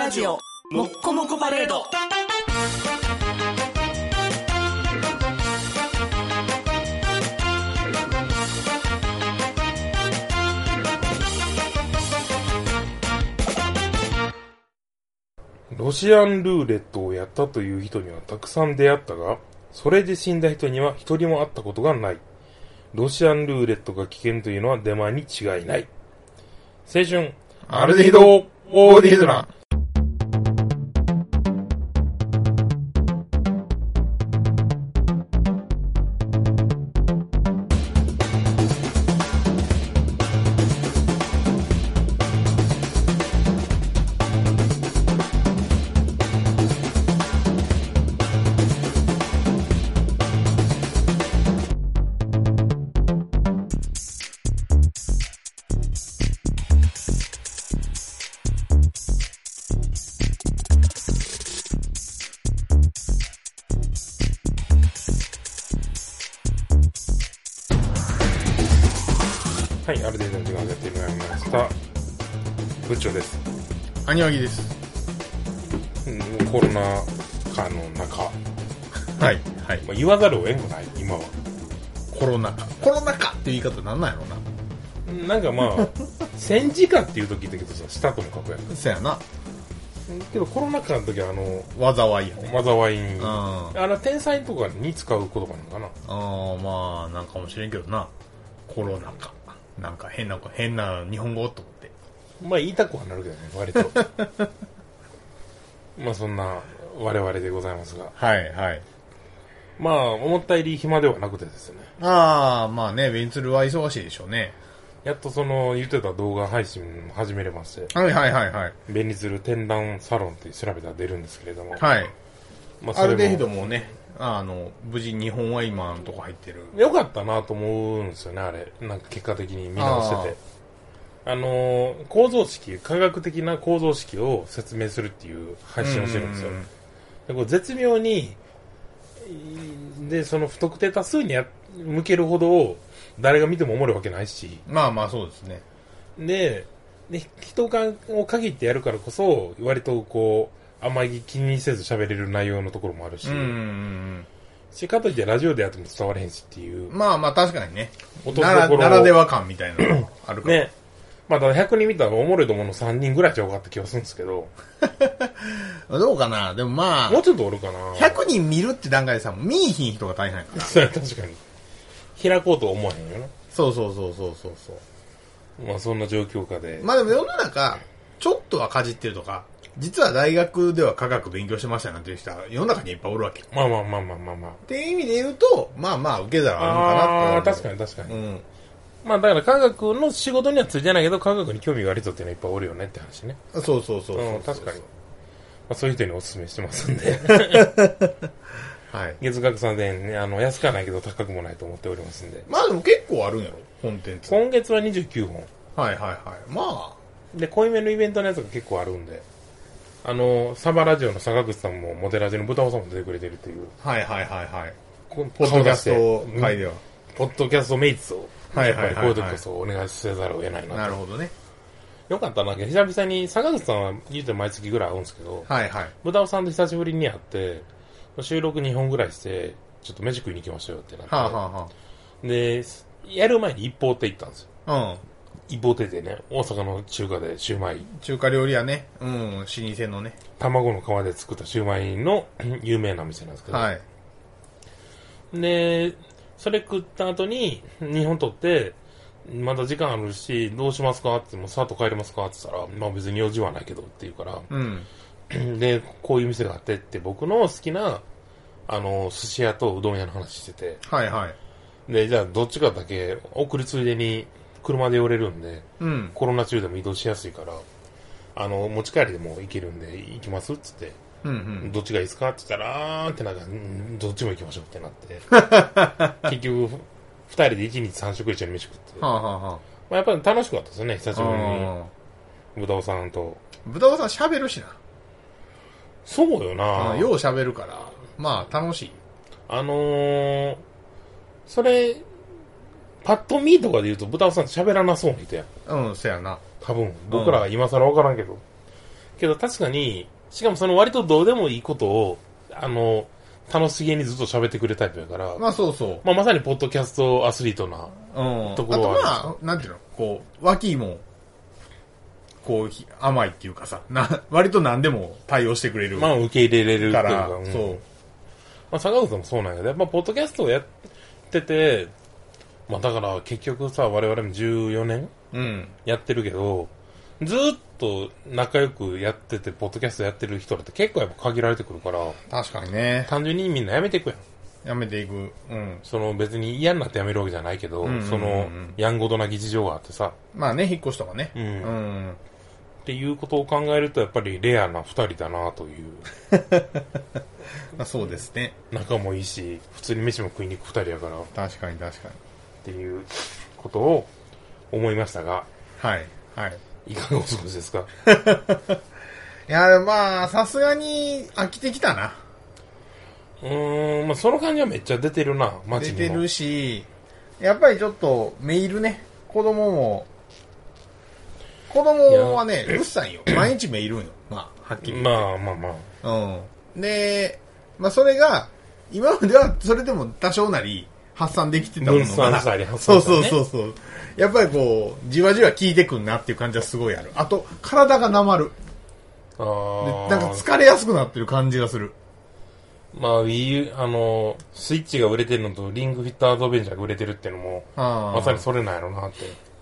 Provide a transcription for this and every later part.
ラジオもっこもこパレード。 ロシアンルーレットをやったという人にはたくさん出会ったが、それで死んだ人には一人も会ったことがない。ロシアンルーレットが危険というのはデマに違いない。青春アルデヒドオーディドラ。はい、アルデヒドの時間をやってまいりました。部長です。 アニワギです。 コロナ禍の中。 はい、はい。 言わざるを得んくない今は。 コロナ禍っていう言い方なんなんやろな。なんかまあ、戦時下っていう時だけどさ、したとも書くやん。 そやな。 けどコロナ禍の時は災いやね。 災いに。天才とかに使う言葉なのかな。 まあ、なんかもしれんけどな。コロナ禍。なんか変な日本語と思って。 まあ言いたくはなるけどね、割と。まあそんな我々でございますが。 はいはい。 まあ思ったより暇ではなくてですね。 まあね、ベンツルは忙しいでしょうね。 やっと言ってた動画配信始めれまして。 はいはいはいはい。 ベンツル展覧サロンって調べたら出るんですけれども。 はい。 まあアルデヒドもね、無事日本は今のとこ入ってる。 よかったなと思うんですよね、あれ。なんか結果的に見直してて。構造式、科学的な構造式を説明するっていう配信をしてるんですよ。でこれ絶妙に、で、その不特定多数に向けるほど誰が見てもおもろいわけないし。 まあそうですね。 で人を限ってやるからこそ、割とあんまり気にせず喋れる内容のところもあるし。かといってラジオでやっても伝われへんしっていう。 まあ確かにね。ならでは感みたいなのあるから。 ね。まあだ100人見たらおもろいと思うの3人ぐらいちゃうかって気はするんですけど。 どうかなでもまあ。 もうちょっとおるかな。 100人見るって段階でさ、見いひん人が大変やから。 確かに。開こうと思わへんよな。 そう。 まあそんな状況下で。 まあでも世の中、ちょっとはかじってるとか、実は大学では科学勉強してましたなんていう人は世の中にいっぱいおるわけ。 まあ。 っていう意味で言うと、まあ受け皿あるのかなって。 確かに。まあだから科学の仕事にはついてないけど、科学に興味がある人っていうのはいっぱいおるよねって話ね。 そう。 確かに。まあそういう人にお勧めしてますんで。 はい。 月額3000円ね、安くはないけど高くもないと思っておりますんで。 まあでも結構あるんやろ、コンテンツ。 今月は29本。 はい。まあ。 で、濃いめのイベントのやつが結構あるんで。サバラジオの坂口さんも、モデラジの豚尾さんも出てくれてるっていう。 はい。 ポッドキャスト会では。 ポッドキャストメイツを。 はい。 こういう時こそお願いせざるを得ないな。 なるほどね。 よかったな、久々に、坂口さんは言うて毎月ぐらい会うんですけど、 はい。 豚尾さんと久しぶりに会って、収録2本ぐらいして、ちょっと飯食いに行きましょうよってなって。で、やる前に一方亭行ったんですよ。一方亭でね、大阪の中華でシューマイ。 中華料理屋ね。老舗のね。 卵の皮で作ったシューマイの有名な店なんですけど。 はい。 で、それ食った後に、2本取って、まだ時間あるし、どうしますかって、もうさっと帰れますかって言ったら、まあ別に用事はないけどって言うから、で、こういう店があってって、僕の好きな、寿司屋とうどん屋の話してて。 はい。 で、じゃあどっちかだけ送るついでに車で寄れるんで、コロナ中でも移動しやすいから、持ち帰りでも行けるんで行きますっつって、どっちがいいですかって言ったら、ってなんか、どっちも行きましょうってなって、結局、二人で1日3食一緒に飯食って。まあやっぱり楽しかったですよね、久しぶりに。豚尾さんと。 豚尾さん喋るしな。 そうよな。 よう喋るから、まあ楽しい。 それ、パッと見とかで言うと豚尾さん喋らなそうな人や。 そやな。 多分、僕らは今更わからんけど。 けど確かに、しかもその割とどうでもいいことを、楽しげにずっと喋ってくれるタイプやから。 まあそうそう。 まあまさにポッドキャストアスリートなところはあとまあ、なんていうの、こう、脇も、こう、甘いっていうかさ、割と何でも対応してくれる。 まあ受け入れれるっていうか。 そう。 まあ坂口さんもそうなんやけど、やっぱポッドキャストをやってて、まあだから結局さ、我々も14年やってるけど、ずっと仲良くやってて、ポッドキャストやってる人だって結構やっぱ限られてくるから。 確かにね。 単純にみんなやめていくやん。 やめていく。 その別に嫌になってやめるわけじゃないけど、その、やんごとなき事情があってさ。 まあね、引っ越しとかね。 っていうことを考えると、やっぱりレアな二人だなという。 まあそうですね。 仲もいいし、普通に飯も食いに行く二人やから。 確かに。 っていうことを思いましたが。 はい。 いかがお過ごしですか？ いや、まあ、さすがに飽きてきたな。 まあその感じはめっちゃ出てるな、街にも。 出てるし、やっぱりちょっとメールね、子供はね、うっさいよ。毎日メールんよ。まあ、はっきり。 まあ。 で、まあそれが、今まではそれでも多少なり発散できてたものが。 分散したり発散したり、ね。 そう。やっぱりこう、じわじわ効いてくんなっていう感じはすごいある。あと、体がなまる。なんか疲れやすくなってる感じがする。 まあ、スイッチが売れてるのと、リングフィットアドベンチャーが売れてるっていうのも、まさにそれなんやろなって。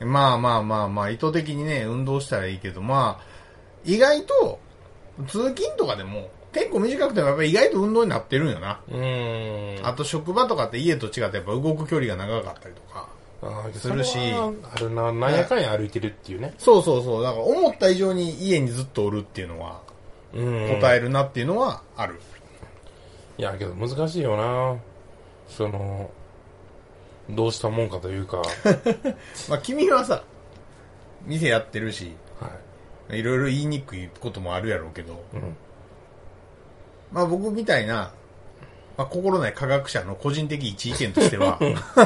まあ、意図的にね、運動したらいいけど、まあ、意外と、通勤とかでも、結構短くてもやっぱり意外と運動になってるんよな。あと職場とかって家と違ってやっぱ動く距離が長かったりとかするし。 あるな、なんやかんや歩いてるっていうね。 そう。だから思った以上に家にずっとおるっていうのは、答えるなっていうのはある。 いや、けど難しいよな。どうしたもんかというか。 まあ君はさ、店やってるし、 はいろいろ言いにくいこともあるやろうけど、まあ僕みたいな、まあ、心ない科学者の個人的一意見としては、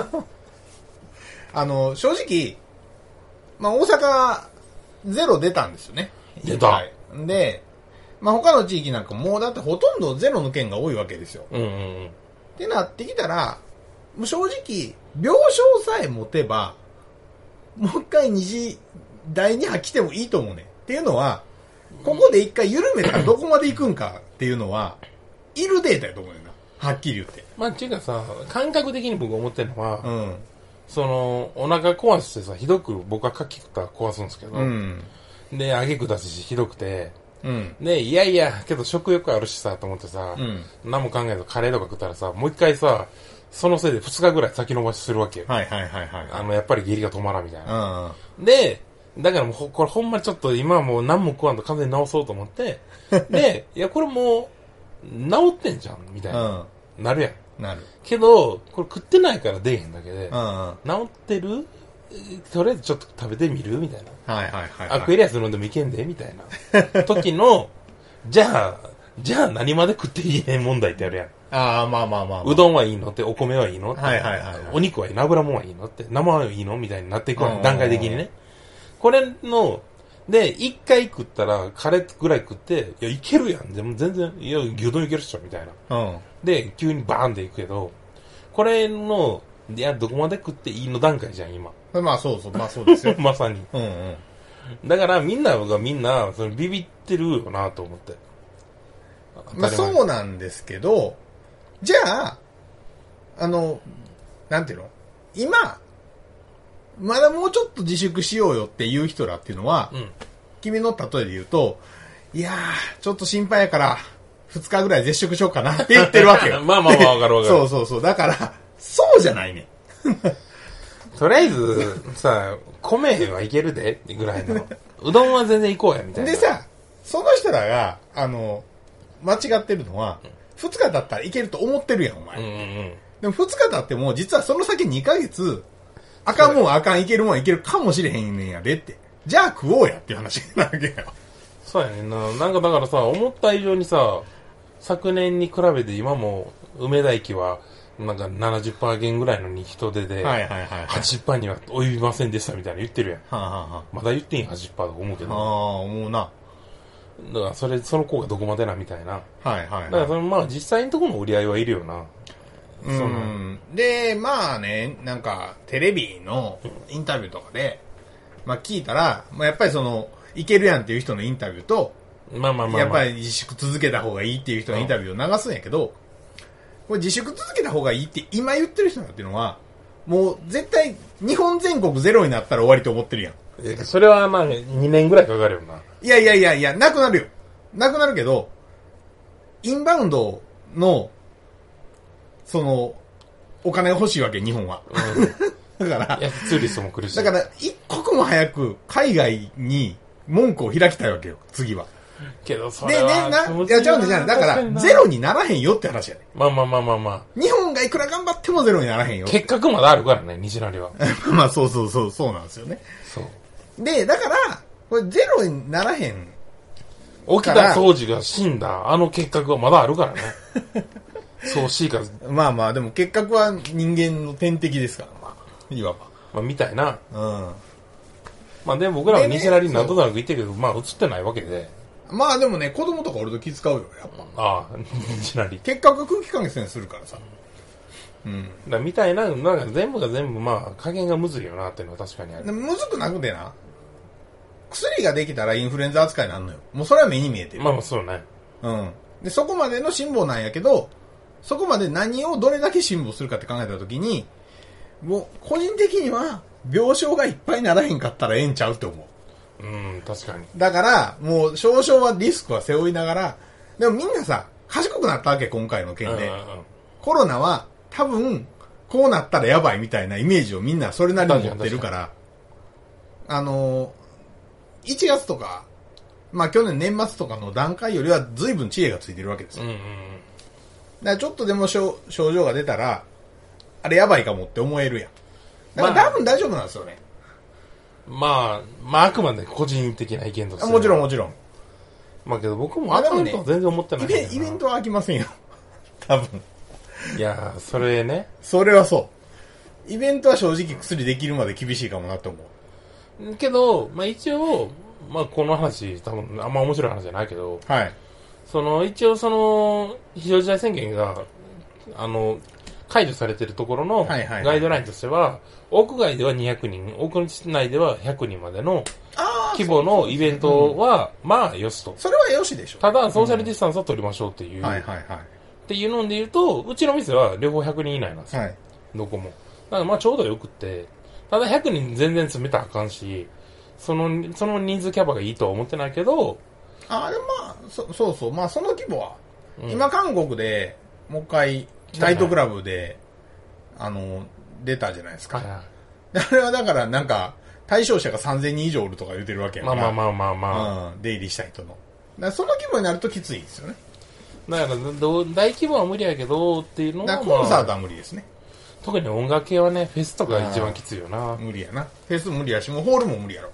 正直、まあ大阪ゼロ出たんですよね。 出た。 で、まあ他の地域なんかもうだってほとんどゼロの県が多いわけですよ。ってなってきたら、もう正直、病床さえ持てば、もう一回二次第2波来てもいいと思うね。っていうのは、ここで一回緩めたらどこまで行くんかっていうのは、いるデータやと思うよな。はっきり言って。 まあ、っていうかさ、感覚的に僕思ってるのは、お腹壊してさ、ひどく僕は牡蠣食ったら壊すんですけど、で、揚げ下すしひどくて、で、いや、けど食欲あるしさ、と思ってさ、何も考えずカレーとか食ったらさ、もう一回さ、そのせいで2日ぐらい先延ばしするわけよ。 やっぱり下痢が止まらんみたいな。で、だからもうこれほんまちょっと今はもう何も食わんと完全に治そうと思って、で、いやこれもう治ってんじゃん、みたいな。なるやん。 なる。 けど、これ食ってないから出えへんだけで、治ってるとりあえずちょっと食べてみるみたいな。アクエリアス飲んでもいけんでみたいな。時の、じゃあ何まで食っていいね問題ってあるやん。 まあ。 うどんはいいのって、お米はいいのって、お肉はいいの、油もんはいいのって、生はいいのみたいになっていくわけ、段階的にね。これの、で、一回食ったら、カレーぐらい食って、いや、いけるやん。でも全然、いや、牛丼いけるっしょ、みたいな。で、急にバーンっていくけど、これの、いや、どこまで食っていいの段階じゃん、今。 まあそうですよ。 まさに。だからみんながみんな、ビビってるよなと思って。 まあそうなんですけど、じゃあ、なんていうの？今、まだもうちょっと自粛しようよっていう人らっていうのは、君の例えで言うと、いやー、ちょっと心配やから、2日ぐらい絶食しようかなって言ってるわけよ。 まあ、わかる。 そう。だから、そうじゃないね。 とりあえず、さ、米はいけるでぐらいの。うどんは全然行こうや、みたいな。 でさ、その人らが、間違ってるのは、2日経ったらいけると思ってるやん、お前。でも2日経っても、実はその先2ヶ月、あかんもんあかん、いけるもんいけるかもしれへんねんやでって。じゃあ食おうやっていう話なわけよ。 そうやねんな。なんかだからさ、思った以上にさ、昨年に比べて今も、梅田駅は、なんか 70% 減ぐらいの人手で、80% には及びませんでしたみたいな言ってるやん。まだ言ってんや、80% と思うけど。 思うな。 だからその効果どこまでなみたいな。 はいはい、はい。 だからまあ実際のところの売り合いはいるよな。 で、まあね、なんか、テレビのインタビューとかで、まあ聞いたら、まあやっぱりいけるやんっていう人のインタビューと、やっぱり自粛続けた方がいいっていう人のインタビューを流すんやけど、これ自粛続けた方がいいって今言ってる人なんていうのは、もう絶対日本全国ゼロになったら終わりと思ってるやん。 それはまあ2年ぐらいかかるよな。 いや、なくなるよ。なくなるけど、インバウンドの、お金が欲しいわけ、日本は。だから、 ツーリストも来るし。 だから、一刻も早く海外に門戸を開きたいわけよ、次は。 けど、それは。 いや、じゃあ、だから、ゼロにならへんよって話やね。 まあ。 日本がいくら頑張ってもゼロにならへんよ。 結核まだあるからね、西成は。 まあ、そうなんですよね。 そう。 で、だから、これゼロにならへん。 沖田総司が死んだ、あの結核はまだあるからね。そうしいか。 まあ、でも結核は人間の天敵ですから、まあ、いわば。 まあ、みたいな。 うん。 まあ、でも僕らは西成になんとなく言ってるけど、まあ、映ってないわけで。 まあ、でもね、子供とかおると気使うよ、やっぱ。 ああ、西成。 結核空気感染するからさ。 うん。だみたいな、なんか全部が全部、まあ、加減がむずいよなっていうのは確かにある。 むずくなくてな。薬ができたらインフルエンザ扱いになるのよ。もうそれは目に見えてる。 まあそうね。 うん。で、そこまでの辛抱なんやけど、そこまで何をどれだけ辛抱するかって考えたときに、もう個人的には病床がいっぱいにならへんかったらええんちゃうって思う。うん、確かに。 だから、もう少々はリスクは背負いながら、でもみんなさ、賢くなったわけ、今回の件で。コロナは多分、こうなったらやばいみたいなイメージをみんなそれなりに持ってるから、1月とか、まあ去年年末とかの段階よりは随分知恵がついてるわけですよ。だからちょっとでも症状が出たら、あれやばいかもって思えるやん。だから多分大丈夫なんですよね。 まああくまで個人的な意見として。 もちろん。 まあけど僕もあかんとは全然思ってないけど、 イベントは飽きませんよ。多分。 いやそれね。 それはそう。イベントは正直薬できるまで厳しいかもなと思う。 けど、まあ一応、まあこの話、多分あんま面白い話じゃないけど、 はい。 一応非常事態宣言が、解除されてるところのガイドラインとしては、屋外では200人、屋内では100人までの規模のイベントは、まあよしと。 それはよしでしょ。 ただ、ソーシャルディスタンスを取りましょうっていう。っていうので言うと、うちの店は両方100人以内なんですよ。はい。どこも。だからまあちょうどよくって、ただ100人全然詰めたらあかんし、その人数キャパがいいとは思ってないけど、 でもまあ、そう。まあその規模は、今韓国でもう一回、ナイトクラブで、出たじゃないですか。あれはだからなんか、対象者が3000人以上おるとか言ってるわけやから。 まあ。 出入りした人の。だからその規模になるときついですよね。 だから、大規模は無理やけど、っていうのは、 コンサートは無理ですね。 特に音楽系はね、フェスとかが一番きついよな。 無理やな。フェス無理やし、もうホールも無理やろ。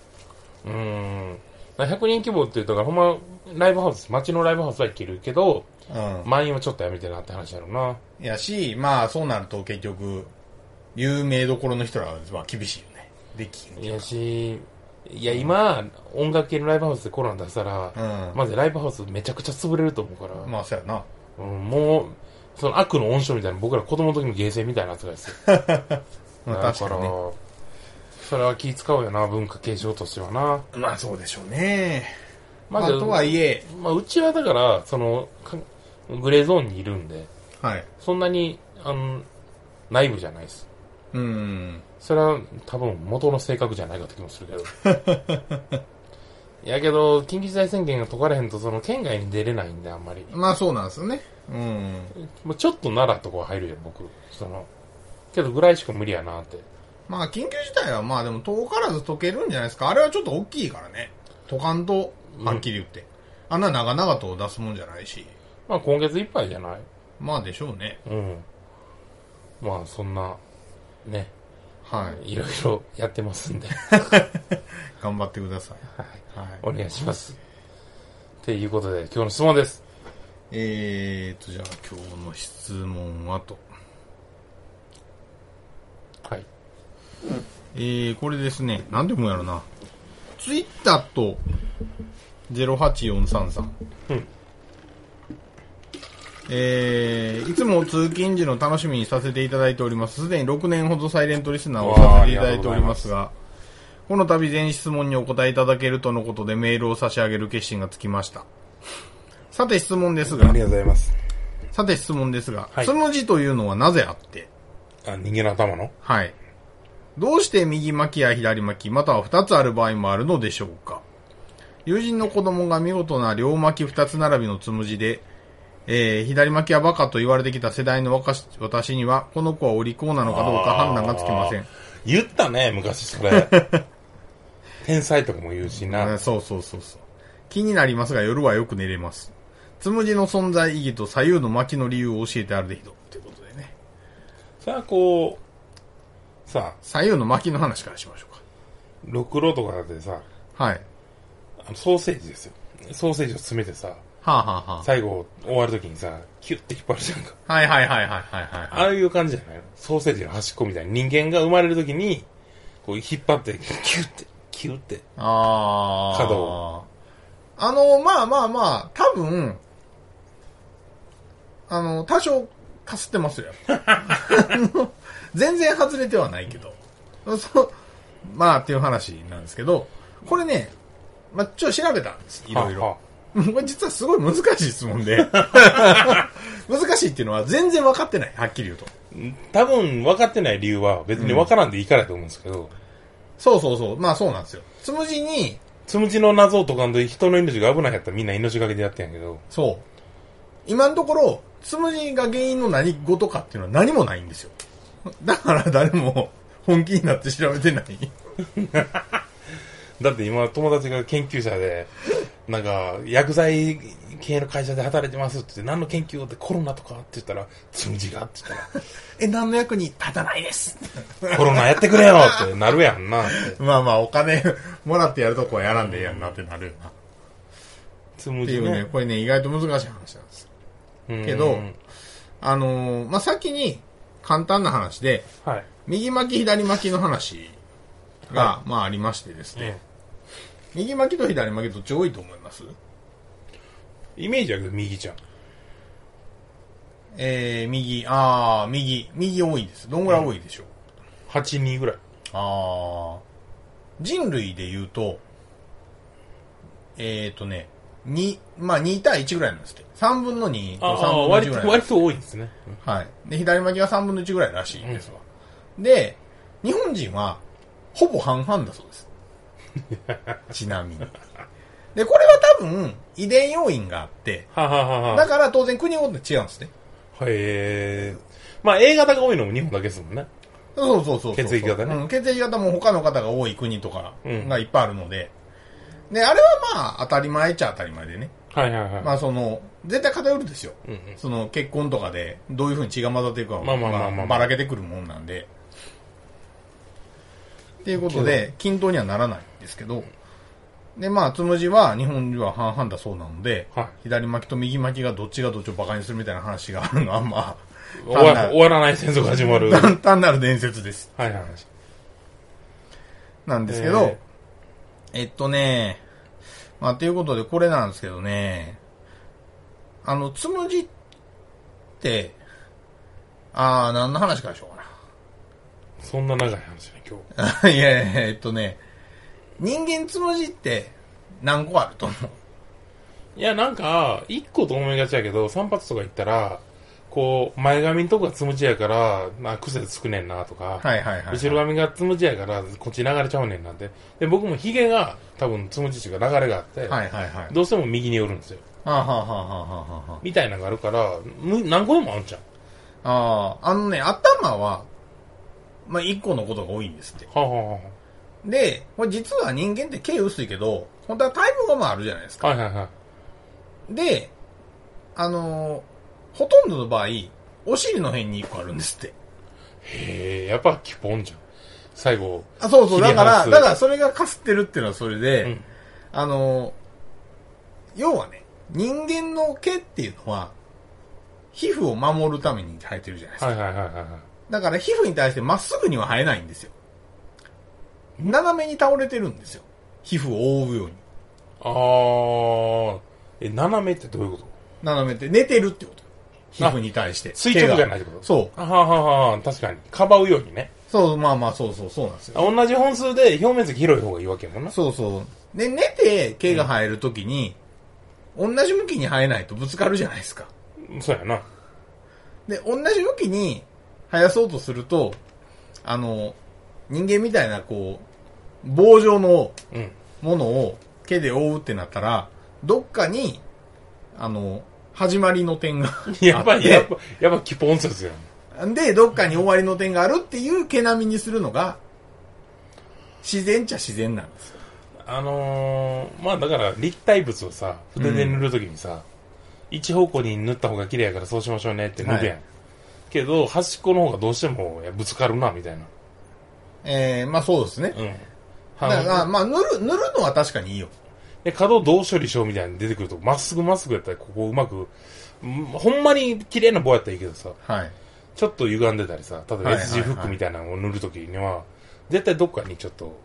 100人規模って言うとほんま、ライブハウス、街のライブハウスはいけるけど、満員はちょっとやめてなって話やろな。 やし、まあそうなると結局、有名どころの人らは厳しいよね。できん。 やし、今、音楽系のライブハウスでコロナ出したら、まずライブハウスめちゃくちゃ潰れると思うから。 まあそうやな。 もう、その悪の温床みたいな、僕ら子供の時のゲーセンみたいな扱いですよ。 まあ確かに、ね。 それは気使うよな、文化継承としてはな。 まあそうでしょうね。まあとはいえ。 まあうちはだから、グレーゾーンにいるんで、 はい。 そんなに、内部じゃないです。それは多分元の性格じゃないかって気もするけど。やけど、緊急事態宣言が解かれへんと、県外に出れないんで、あんまり。 まあそうなんですよね。 ちょっと奈良とかは入るよ、僕。けどぐらいしか無理やなって。 まあ緊急事態はまあでも遠からず解けるんじゃないですか。あれはちょっと大きいからね。解かんと、はっきり言って。あんな長々と出すもんじゃないし。 まあ今月いっぱいじゃない？ まあでしょうね。 まあそんな、ね。 はい。 いろいろやってますんで。 頑張ってください。 はい。お願いします。っていうことで、今日の質問です。 じゃあ今日の質問はと。 はい。 これですね。なんでもやろな。ツイッターと 08433。うん。いつも通勤時の楽しみにさせていただいております。すでに6年ほどサイレントリスナーをさせていただいておりますが、この度全質問にお答えいただけるとのことでメールを差し上げる決心がつきました。さて質問ですが。 ありがとうございます。 さて質問ですが、つむじというのはなぜあって？ 人間の頭の？ はい。どうして右巻きや左巻き、または2つある場合もあるのでしょうか？友人の子供が見事な両巻き2つ並びのつむじで、左巻きはバカと言われてきた世代の私には、この子はお利口なのかどうか判断がつきません。 言ったね、昔それ。天才とかも言うしな。 そう。気になりますが夜はよく寝れます。つむじの存在意義と左右の巻きの理由を教えてあるでひど。ということでね。 さあ、 左右の巻きの話からしましょうか。 ろくろとかでさ、 はい。 ソーセージですよ。ソーセージを詰めてさ、最後終わるときにさ、キュッて引っ張るじゃんか。 はい。 ああいう感じじゃないの？ソーセージの端っこみたいに人間が生まれるときに、こう引っ張って、キュッて。角を。 多分、多少かすってますよ。全然外れてはないけど。っていう話なんですけど、これね、ちょっと調べたんです。いろいろ。これ実はすごい難しい質問で。難しいっていうのは全然分かってない。はっきり言うと。 多分分かってない理由は別に分からんでいいからと思うんですけど。 そう。そうなんですよ。つむじの謎を解かんと人の命が危ないやったらみんな命がけでやってんやけど。 そう。今のところ、つむじが原因の何事かっていうのは何もないんですよ。だから誰も本気になって調べてない。 だって今友達が研究者で、なんか薬剤系の会社で働いてますって言って、何の研究ってコロナとかって言ったら、つむじがって言ったら、 何の役に立たないです。 コロナやってくれよってなるやんなって。 お金もらってやるとこはやらんでやんなってなるよな。 つむじね。 っていうね、これね、意外と難しい話なんです。けど、先に簡単な話で、 はい、 右巻き左巻きの話が、ありましてですね、右巻きと左巻きどっち多いと思います？ イメージは右じゃん。 右多いです。どんぐらい多いでしょう ？8、2ぐらい。 人類で言うと、2対1ぐらいなんですって。3分の2と3分の1ぐらい。 割と多いですね。 はい。で、左巻きが3分の1ぐらいらしいんですわ。で、日本人は、ほぼ半々だそうです。ちなみに。で、これは多分、遺伝要因があって、だから当然国ごとに違うんですね。 へー。A 型が多いのも日本だけですもんね。 そう。 血液型ね。 血液型も他の方が多い国とかがいっぱいあるので、で、あれは当たり前っちゃ当たり前でね。絶対偏るですよ。結婚とかで、どういう風に血が混ざっていくかばらけてくるもんなんで。っていうことで、均等にはならないんですけど、で、つむじは日本人は半々だそうなので、左巻きと右巻きがどっちをバカにするみたいな話があるのは、 終わらない戦争が始まる。 単なる伝説です。なんですけど、ということでこれなんですけどね、つむじって、何の話からしようかな。 そんな長い話ね、今日。 いや、人間つむじって何個あると思う？ いや、1個と思いがちやけど、散髪とか行ったら、前髪のとこがつむじやから、癖でつくねんなとか、後ろ髪がつむじやから、こっち流れちゃうねんなんて。で、僕も髭が多分つむじっていうか流れがあって、どうしても右に寄るんですよ。みたいなのがあるから、何個でもあるんちゃう？ 頭は、1個のことが多いんですって。で、これ実は人間って毛薄いけど、本当は体毛があるじゃないですか。で、ほとんどの場合、お尻の辺に1個あるんですって。 へえ、やっぱキュポンじゃん。最後。 そう。だからそれがかすってるっていうのはそれで、要はね、人間の毛っていうのは、皮膚を守るために生えてるじゃないですか。だから皮膚に対してまっすぐには生えないんですよ。斜めに倒れてるんですよ。皮膚を覆うように。 斜めってどういうこと？ 斜めって寝てるってこと。皮膚に対して。 垂直じゃないってこと？ そう。 確かに。かばうようにね。 そう、まあまあ、そうなんですよ。 同じ本数で表面積広い方がいいわけやもんな。 そう。で、寝て毛が生えるときに、同じ向きに生えないとぶつかるじゃないですか。 そうやな。 で、同じ向きに生やそうとすると、人間みたいな、棒状のものを毛で覆うってなったら、どっかに、始まりの点があって。 やっぱ基本説やん。で、どっかに終わりの点があるっていう毛並みにするのが、自然っちゃ自然なんですよ。 まあだから立体物をさ、筆で塗るときにさ、一方向に塗った方が綺麗やからそうしましょうねって塗るやん。はい、けど、端っこの方がどうしてもぶつかるな、みたいな。 まあそうですね。だから、まあ塗るのは確かにいいよ。 で、角どう処理しようみたいに出てくると、まっすぐやったらここうまく、ほんまに綺麗な棒やったらいいけどさ、 はい、 ちょっと歪んでたりさ、例えば S 字フックみたいなのを塗るときには、絶対どっかにちょっと、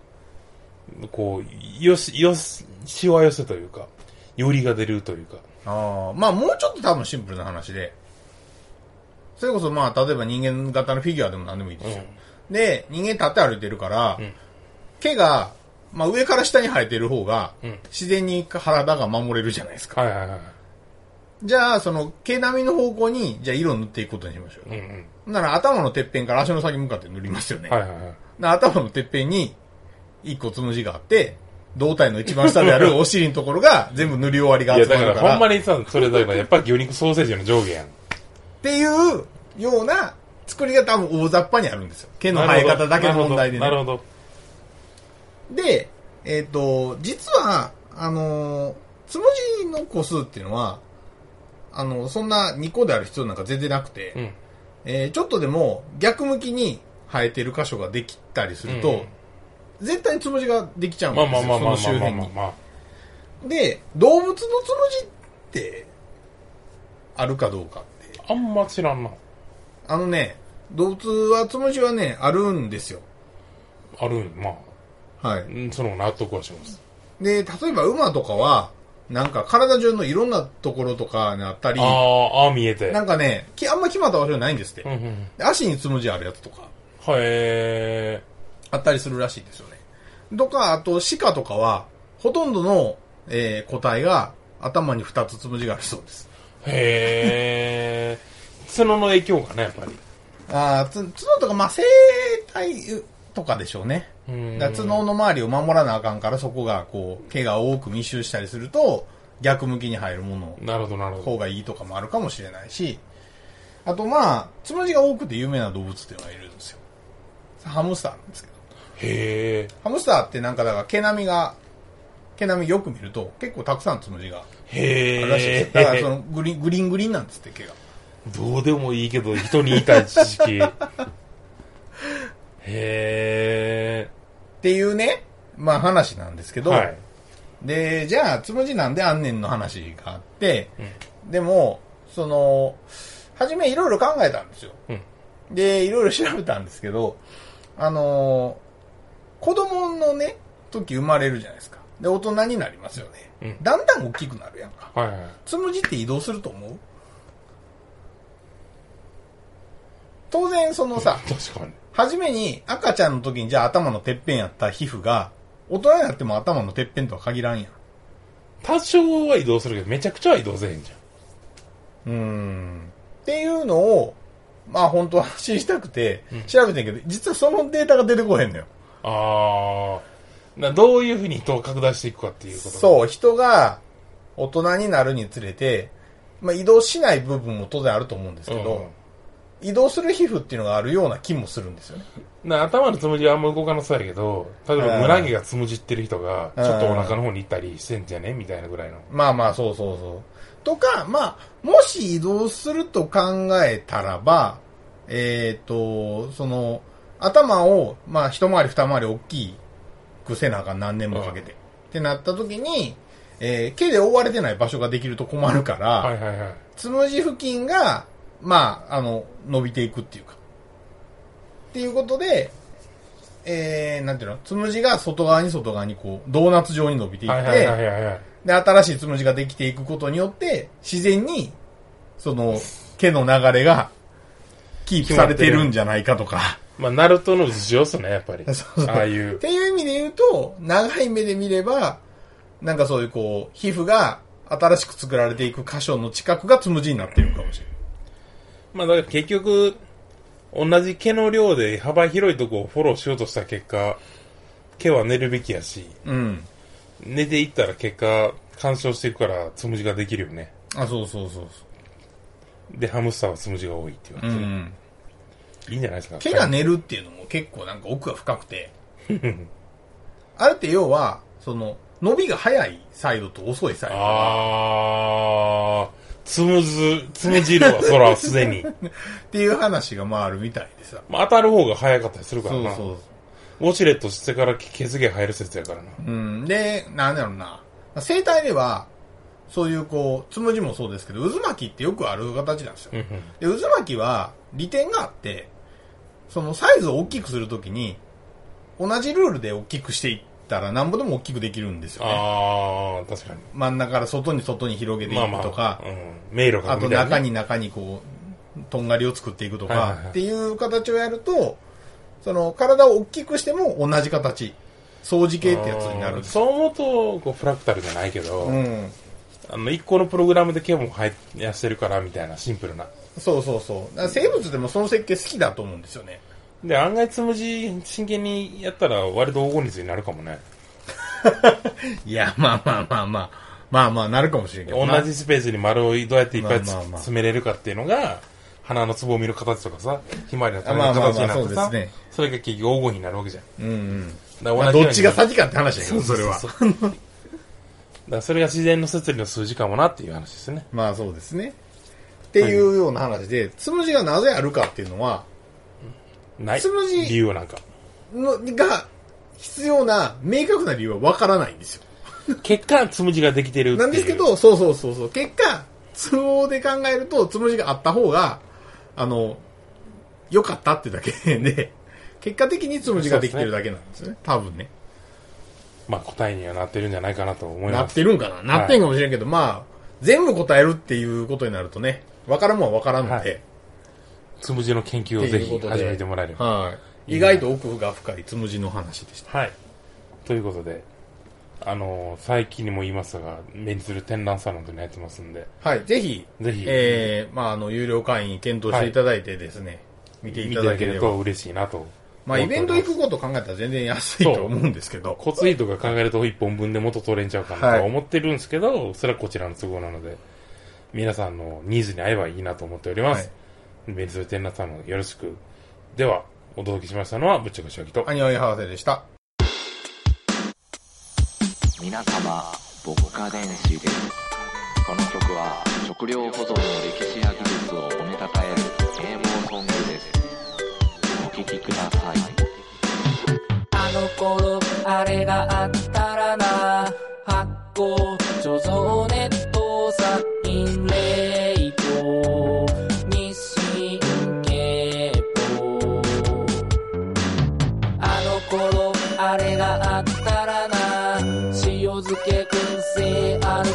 しわ寄せというか、よりが出るというか。 まあもうちょっと多分シンプルな話で、それこそまあ例えば人間型のフィギュアでも何でもいいですよ。で、人間立って歩いてるから、毛が、まあ上から下に生えてる方が、自然に体が守れるじゃないですか。じゃあ、その毛並みの方向に、じゃあ色を塗っていくことにしましょう。なら頭のてっぺんから足の先に向かって塗りますよね。頭のてっぺんに、一個つむじがあって、胴体の一番下であるお尻のところが全部塗り終わりが集まるから。いや、だからほんまにさ、それだからやっぱり魚肉ソーセージの上下やん。 っていうような作りが多分大雑把にあるんですよ。毛の生え方だけの問題でね。 なるほど。 で、実は、つむじの個数っていうのは、そんな2個である必要なんか全然なくて、ちょっとでも逆向きに生えてる箇所ができたりすると、絶対につむじができちゃうんですよ、その周辺に。で、動物のつむじってあるかどうかって。 あんま知らんな。 動物はつむじはね、あるんですよ。 あるん、まあ。 はい。 その納得はします。 で、例えば馬とかは、なんか体中のいろんなところとかにあったり。 見えて。 なんかね、あんま決まった場所ないんですって。足につむじあるやつとか。あったりするらしいですよね。とか、あと鹿とかは、ほとんどの、個体が頭に2つつむじがあるそうです。 角の影響がね、やっぱり。 角とか、まあ、生態とかでしょうね。角の周りを守らなあかんから、そこが、毛が多く密集したりすると、逆向きに入るものの方がいいとかもあるかもしれないし、あとまあ、つむじが多くて有名な動物っていうのがいるんですよ。ハムスターなんですけど。ハムスターってなんかだから毛並みよく見ると結構たくさんつむじがあるらしいです。だからそのグリーンなんですって毛が。 どうでもいいけど人に言いたい知識。 っていうね、まあ話なんですけど、で、じゃあつむじなんであんねんの話があって、でも、初めいろいろ考えたんですよ。で、いろいろ調べたんですけど、子供のね、時生まれるじゃないですか。で、大人になりますよね。だんだん大きくなるやんか。つむじって移動すると思う？当然確かに。 初めに赤ちゃんの時にじゃあ頭のてっぺんやった皮膚が、大人になっても頭のてっぺんとは限らんやん。 多少は移動するけど、めちゃくちゃは移動せへんじゃん。っていうのを、まあ本当は知りたくて調べてんけど、実はそのデータが出てこへんのよ。 どういうふうに人を拡大していくかっていうこと。 そう、人が大人になるにつれて、まあ移動しない部分も当然あると思うんですけど、移動する皮膚っていうのがあるような気もするんですよね。 頭のつむじはあんま動かなそうやけど、例えば胸毛がつむじってる人が、ちょっとお腹の方に行ったりしてんじゃねみたいなぐらいの。まあ、 そう。とか、まあ、もし移動すると考えたらば、頭を、まあ、一回り二回り大きくせなあかん、何年もかけて。ってなった時に、毛で覆われてない場所ができると困るから、つむじ付近が、まあ、伸びていくっていうか。っていうことで、 なんていうの、つむじが外側にこう、ドーナツ状に伸びていって、で、新しいつむじができていくことによって、自然に、その、毛の流れが、キープされてるんじゃないかとか。 まあ、ナルトの図上っすね、やっぱり。 そうああいう。 っていう意味で言うと、長い目で見れば、なんかそういうこう、皮膚が新しく作られていく箇所の近くがつむじになってるかもしれない。 まあ、だから結局、同じ毛の量で幅広いとこをフォローしようとした結果、毛は寝るべきやし、うん。寝ていったら結果、干渉していくからつむじができるよね。 あ、そうそうそう。 で、ハムスターはつむじが多いっていうわけで、ね。いいんじゃないですか。 毛が寝るっていうのも結構なんか奥が深くて。あれって要は、その、伸びが早いサイドと遅いサイド。 つむじるわ、そら、すでに。 っていう話がまああるみたいでさ。 まあ、当たる方が早かったりするからな。 そうそう。 ウォシュレットしてから毛付け生える説やからな。 うん。で、なんだろうな。生態では、そういうこう、つむじもそうですけど、渦巻きってよくある形なんですよ。で、渦巻きは利点があって、そのサイズを大きくするときに、同じルールで大きくしていったらなんぼでも大きくできるんですよね。 ああ、確かに。 真ん中から外に広げていくとか、 迷路があと中にこう、とんがりを作っていくとか、っていう形をやると、その体を大きくしても同じ形、相似形ってやつになるんです。 そう思うと、こうフラクタルじゃないけど、一個のプログラムで毛も生やしてるからみたいなシンプルな。 そうそうそう。だから生物でもその設計好きだと思うんですよね。 で、案外つむじ真剣にやったら割と黄金率になるかもね。 いや、まあ、なるかもしれんけど同じスペースに丸をどうやっていっぱい詰めれるかっていうのが、花のつぼみの形とかさ、ひまわりの種の形になってさ、それが結局黄金になるわけじゃん。うんうん。 だからどっちが先かって話だけど、それは。だからそれが自然の摂理の数字かもなっていう話ですね。 まあそうですね。っていうような話で、つむじがなぜあるかっていうのは、 つむじ理由はなんかが必要な明確な理由はわからないんですよ。 結果つむじができてるっていう。 なんですけど、そう。結果、都合で考えるとつむじがあった方が良かったってだけで、結果的につむじができてるだけなんですよね。多分ね。 まあ答えにはなってるんじゃないかなと思います。 なってるんかな。なってんかもしれんけど、まあ全部答えるっていうことになるとね、わからんもんはわからんので。 つむじの研究をぜひ始めてもらえれば。 はい。意外と奥が深いつむじの話でした。 はい。ということで、最近にも言いましたが、目にする展覧サロンというのやってますんで。 はい。ぜひ、まあ、有料会員検討していただいてですね、見ていただけると嬉しいなと。 まあ、イベント行くこと考えたら全然安いと思うんですけど。 コツイートが考えると1本分で元取れんちゃうかなと思ってるんですけど、それはこちらの都合なので、皆さんのニーズに合えばいいなと思っております。目にする展覧サロンよろしく。では、お届けしましたのは、ぶっちゃけしわきと。 アニワイハーセでした。 皆様、牧歌電子です。この曲は食料保存の歴史や技術を褒めたたえる啓蒙ソングです。お聴きください。 あの頃あれがあったらな、発酵貯蔵ネット殺菌冷凍日清経法。あの頃あれがあったらな、塩漬け燻製ある